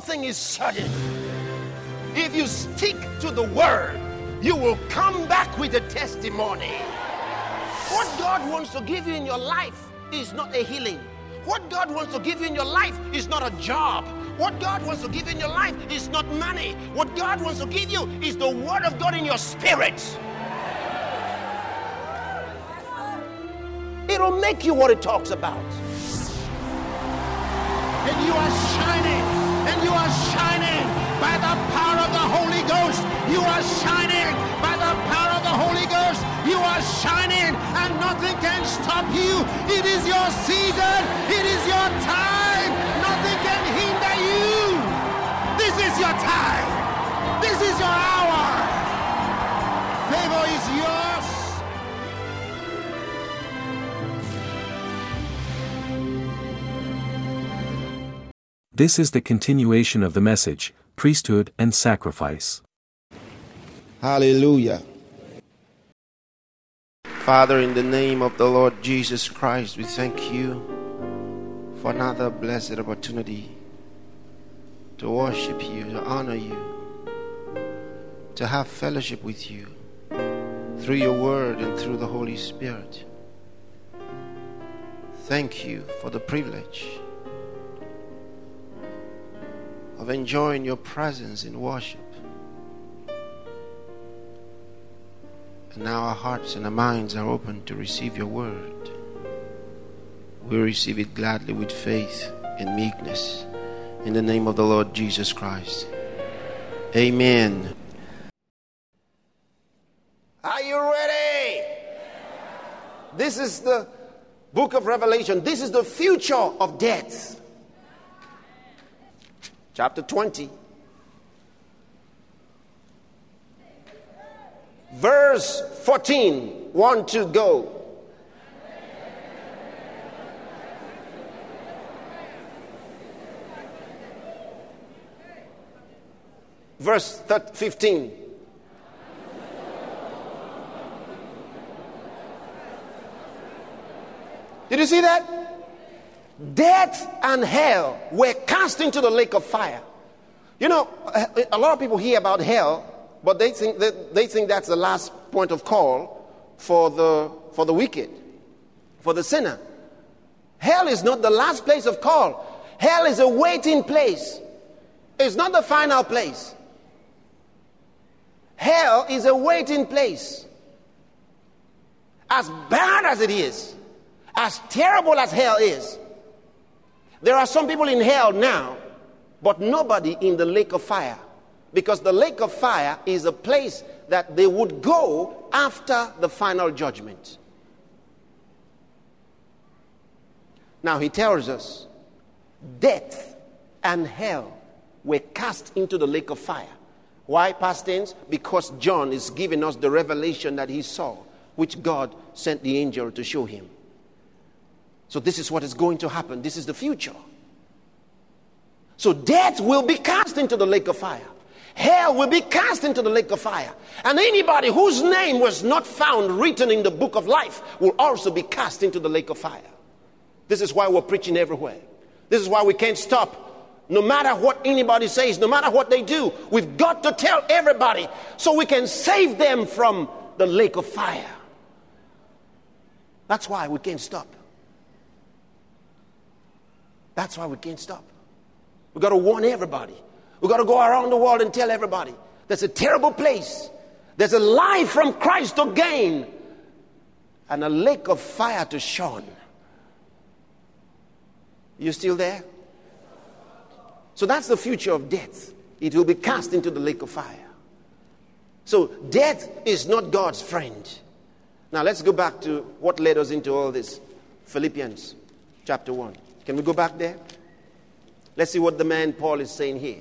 thing is certain. If you stick to the word, you will come back with a testimony. What God wants to give you in your life is not a healing. What God wants to give you in your life is not a job. What God wants to give you in your life is not money. What God wants to give you is the word of God in your spirit. It'll make you what it talks about. And you are shining. And you are shining by the power of the Holy Ghost. You are shining by the power of the Holy Ghost. You are shining and nothing can stop you. It is your season. It is your time. Nothing can hinder you. This is your time. This is your hour. Favor is yours. This is the continuation of the message, Priesthood and Sacrifice. Hallelujah. Father, in the name of the Lord Jesus Christ, we thank you for another blessed opportunity to worship you, to honor you, to have fellowship with you through your word and through the Holy Spirit. Thank you for the privilege of enjoying your presence in worship. And now our hearts and our minds are open to receive your word. We receive it gladly with faith and meekness. In the name of the Lord Jesus Christ. Amen. Are you ready? This is the book of Revelation. This is the future of death. Chapter 20. Verse 14. 1, 2, go. Verse 15. Did you see that? Death and hell were cast into the lake of fire. You know, a lot of people hear about hell, but they think that's the last point of call for the wicked, for the sinner. Hell is not the last place of call. Hell is a waiting place. It's not the final place. Hell is a waiting place. As bad as it is, as terrible as hell is, there are some people in hell now, but nobody in the lake of fire. Because the lake of fire is a place that they would go after the final judgment. Now he tells us, death and hell were cast into the lake of fire. Why past tense? Because John is giving us the revelation that he saw, which God sent the angel to show him. So this is what is going to happen. This is the future. So death will be cast into the lake of fire. Hell will be cast into the lake of fire. And anybody whose name was not found written in the book of life will also be cast into the lake of fire. This is why we're preaching everywhere. This is why we can't stop. No matter what anybody says, no matter what they do, we've got to tell everybody so we can save them from the lake of fire. That's why we can't stop. That's why we can't stop. We've got to warn everybody. We've got to go around the world and tell everybody there's a terrible place. There's a life from Christ to gain and a lake of fire to shun. You still there? So that's the future of death. It will be cast into the lake of fire. So death is not God's friend. Now let's go back to what led us into all this. Philippians chapter 1. Can we go back there? Let's see what the man Paul is saying here.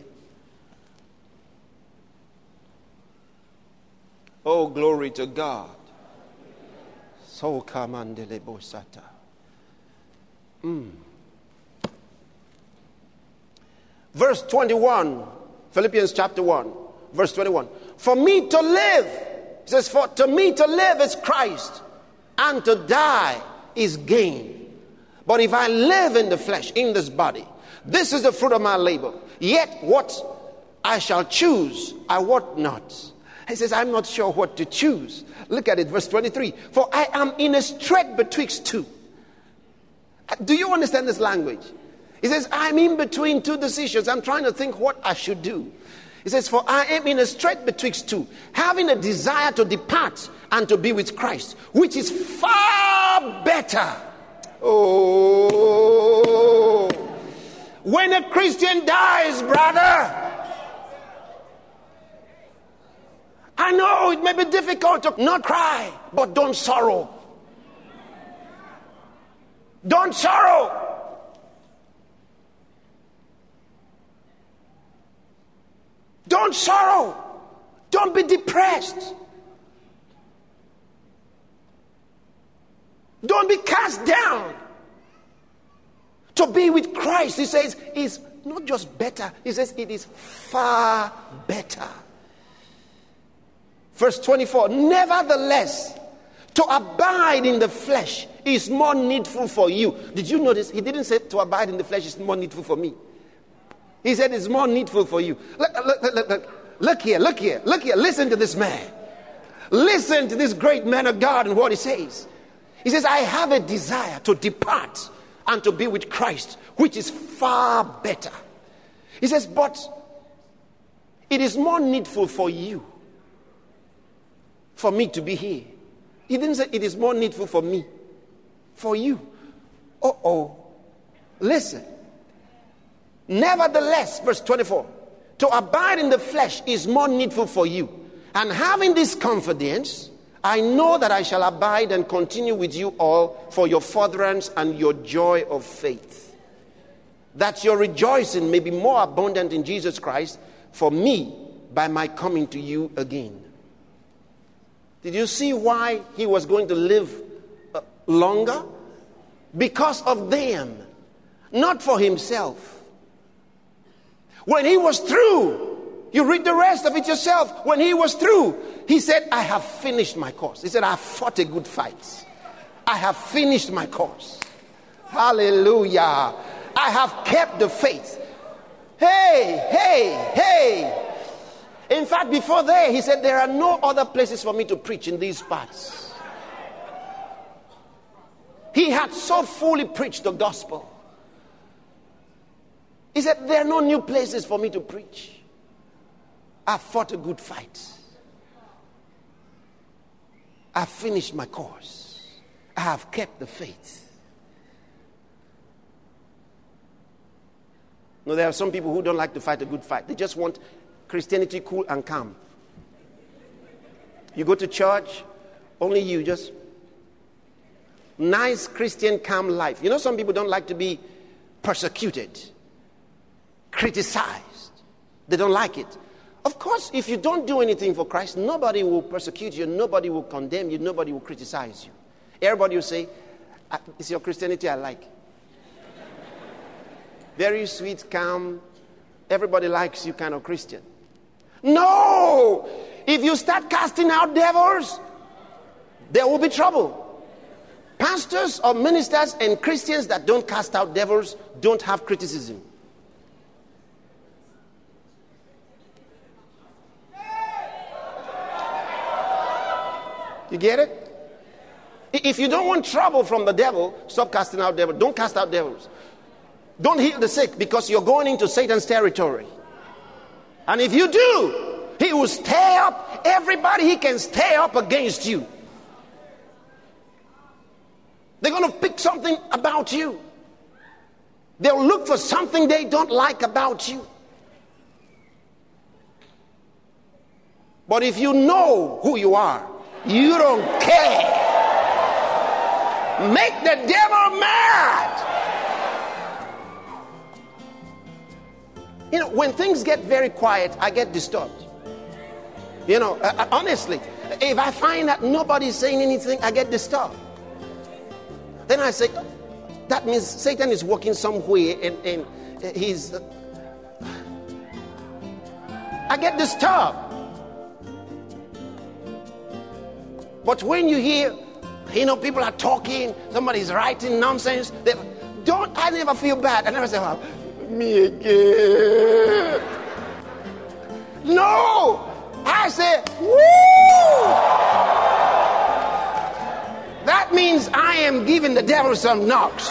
Oh, glory to God. So kamandele bosata. Verse 21, Philippians chapter 1, verse 21. For me to live, it says, for to me to live is Christ, and to die is gain. But if I live in the flesh, in this body, This is the fruit of my labor. Yet what I shall choose, I wot not. He says, I'm not sure what to choose. Look at it, verse 23. For I am in a strait betwixt two. Do you understand this language? He says, I'm in between two decisions. I'm trying to think what I should do. He says, for I am in a strait betwixt two, having a desire to depart and to be with Christ, which is far better. Oh, when a Christian dies, brother, I know it may be difficult to not cry, but don't sorrow. Don't sorrow. Don't sorrow. Don't be depressed. Don't be cast down. To be with Christ, he says, is not just better. He says it is far better. Verse 24, nevertheless, to abide in the flesh is more needful for you. Did you notice? He didn't say to abide in the flesh is more needful for me. He said it's more needful for you. Look here. Listen to this man. Listen to this great man of God and what he says. He says, I have a desire to depart and to be with Christ, which is far better. He says, but it is more needful for you, for me to be here. He didn't say it is more needful for me, for you. Listen. Nevertheless, verse 24, to abide in the flesh is more needful for you. And having this confidence, I know that I shall abide and continue with you all for your furtherance and your joy of faith, that your rejoicing may be more abundant in Jesus Christ for me by my coming to you again. Did you see why he was going to live longer? Because of them, not for himself. When he was through, you read the rest of it yourself. When he was through, he said, I have finished my course. He said, I have fought a good fight. I have finished my course. Hallelujah. I have kept the faith. Hey. In fact, before there, he said, there are no other places for me to preach in these parts. He had so fully preached the gospel. He said, there are no new places for me to preach. I've fought a good fight. I've finished my course. I have kept the faith. No, there are some people who don't like to fight a good fight. They just want Christianity cool and calm. You go to church, only you, just nice Christian calm life. You know, some people don't like to be persecuted, criticized. They don't like it. Of course, if you don't do anything for Christ, nobody will persecute you, nobody will condemn you, nobody will criticize you. Everybody will say, it's your Christianity I like. Very sweet, calm, everybody likes you kind of Christian. No! If you start casting out devils, there will be trouble. Pastors or ministers and Christians that don't cast out devils don't have criticism. You get it? If you don't want trouble from the devil, stop casting out devils. Don't cast out devils. Don't heal the sick, because you're going into Satan's territory. And if you do, he will stir up everybody he can stir up against you. They're going to pick something about you. They'll look for something they don't like about you. But if you know who you are, you don't care. Make the devil mad. You know, when things get very quiet, I get disturbed. You know, honestly, if I find that nobody's saying anything, I get disturbed. Then I say, that means Satan is working somewhere and he's... I get disturbed. But when you hear, you know, people are talking, somebody's writing nonsense, I never feel bad. I never say, well, me again. No! I said, woo! That means I am giving the devil some knocks.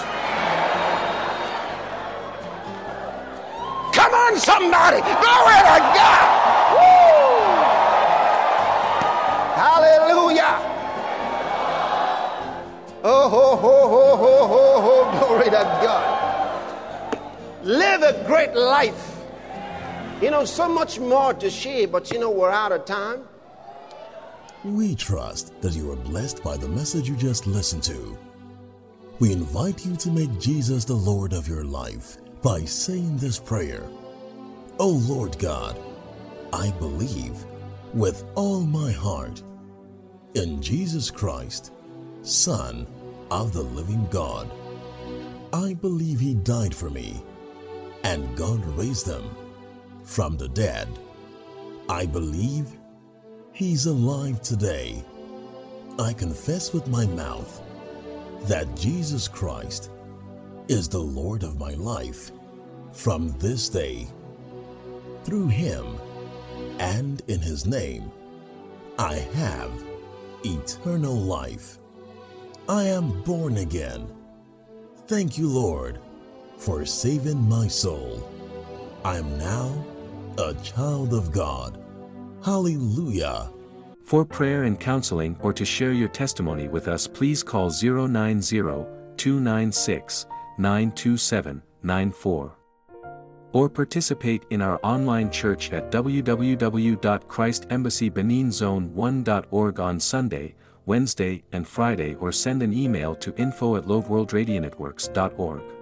Come on, somebody! Glory to God! Woo! Hallelujah! Oh, ho, ho, ho, ho, ho, ho, glory to God. Live a great life. So much more to share, but we're out of time. We trust that you are blessed by the message you just listened to. We invite you to make Jesus the Lord of your life by saying this prayer. Oh Lord God, I believe with all my heart in Jesus Christ, Son of the living God. I believe He died for me and God raised Him from the dead. I believe He's alive today. I confess with my mouth that Jesus Christ is the Lord of my life from this day. Through Him and in His name, I have eternal life. I am born again. Thank you, Lord, for saving my soul. I am now a child of God. Hallelujah. For prayer and counseling or to share your testimony with us, please call 090-296-92794. Or participate in our online church at www.christembassybeninzone1.org on Sunday, Wednesday, and Friday, or send an email to info@loveworldradionetworks.org.